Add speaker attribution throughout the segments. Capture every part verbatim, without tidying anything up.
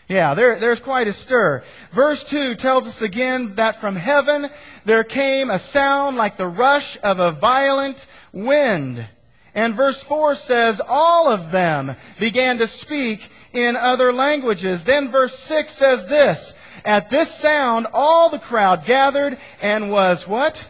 Speaker 1: Yeah, there, there's quite a stir. Verse two tells us again that from heaven there came a sound like the rush of a violent wind. And verse four says, all of them began to speak in other languages. Then verse six says this, at this sound all the crowd gathered and was what?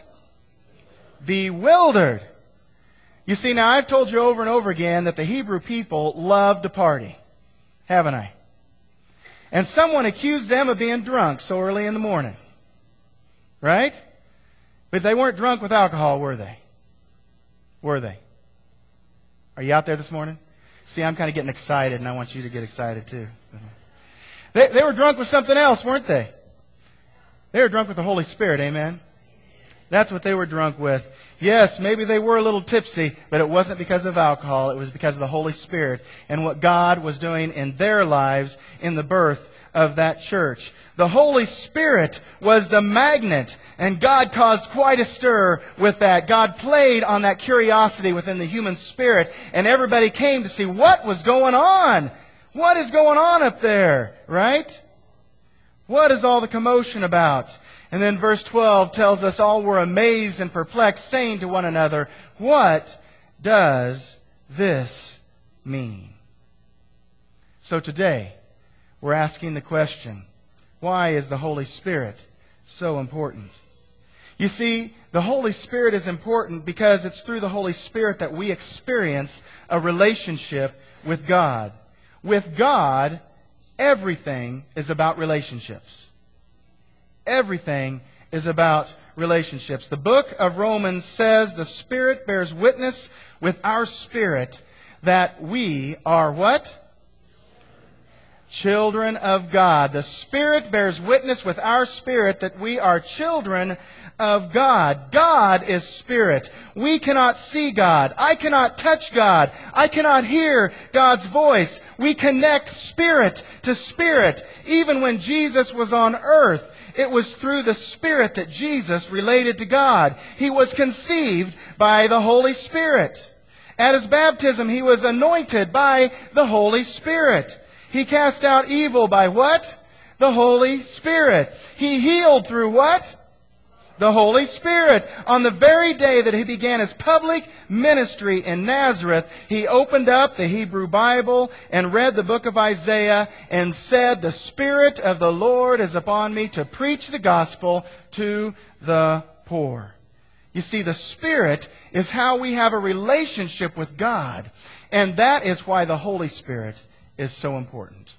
Speaker 1: Bewildered. You see, now I've told you over and over again that the Hebrew people loved to party, haven't I? And someone accused them of being drunk so early in the morning. Right? But they weren't drunk with alcohol, were they? Were they? Are you out there this morning? See, I'm kind of getting excited, and I want you to get excited too. They, they were drunk with something else, weren't they? They were drunk with the Holy Spirit, amen? That's what they were drunk with. Yes, maybe they were a little tipsy, but it wasn't because of alcohol. It was because of the Holy Spirit and what God was doing in their lives in the birth of that church. The Holy Spirit was the magnet, and God caused quite a stir with that. God played on that curiosity within the human spirit, and everybody came to see what was going on. What is going on up there, right? What is all the commotion about? And then verse twelve tells us all were amazed and perplexed, saying to one another, what does this mean? So today, we're asking the question, why is the Holy Spirit so important? You see, the Holy Spirit is important because it's through the Holy Spirit that we experience a relationship with God. With God, everything is about relationships. Everything is about relationships. The book of Romans says the Spirit bears witness with our spirit that we are what? Children of God. The Spirit bears witness with our spirit that we are children of God. God is Spirit. We cannot see God. I cannot touch God. I cannot hear God's voice. We connect spirit to spirit. Even when Jesus was on earth, it was through the Spirit that Jesus related to God. He was conceived by the Holy Spirit. At His baptism, He was anointed by the Holy Spirit. He cast out evil by what? The Holy Spirit. He healed through what? The Holy Spirit. On the very day that He began His public ministry in Nazareth, He opened up the Hebrew Bible and read the book of Isaiah and said, the Spirit of the Lord is upon me to preach the gospel to the poor. You see, the Spirit is how we have a relationship with God. And that is why the Holy Spirit is so important.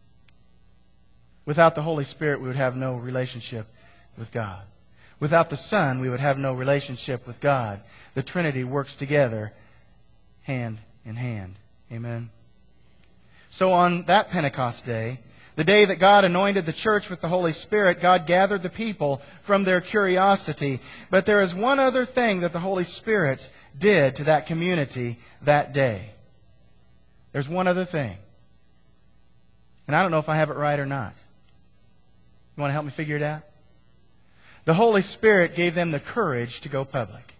Speaker 1: Without the Holy Spirit, we would have no relationship with God. Without the Son, we would have no relationship with God. The Trinity works together hand in hand. Amen. So on that Pentecost day, the day that God anointed the church with the Holy Spirit, God gathered the people from their curiosity. But there is one other thing that the Holy Spirit did to that community that day. There's one other thing. And I don't know if I have it right or not. You want to help me figure it out? The Holy Spirit gave them the courage to go public.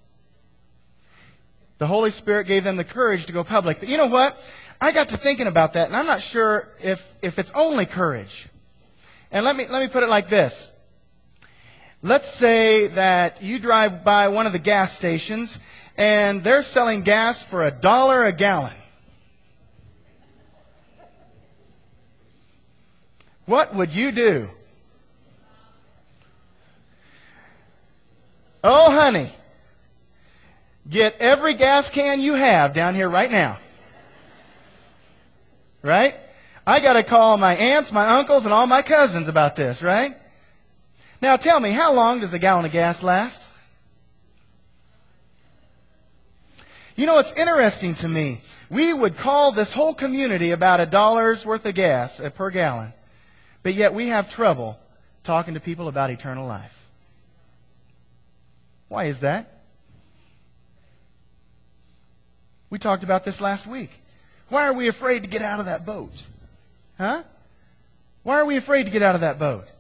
Speaker 1: The Holy Spirit gave them the courage to go public. But you know what? I got to thinking about that, and I'm not sure if, if it's only courage. And let me, let me put it like this. Let's say that you drive by one of the gas stations, and they're selling gas for a dollar a gallon. What would you do? Oh, honey, get every gas can you have down here right now. Right? I got to call my aunts, my uncles, and all my cousins about this, right? Now tell me, how long does a gallon of gas last? You know, it's interesting to me. We would call this whole community about a dollar's worth of gas per gallon, but yet we have trouble talking to people about eternal life. Why is that? We talked about this last week. Why are we afraid to get out of that boat? Huh? Why are we afraid to get out of that boat?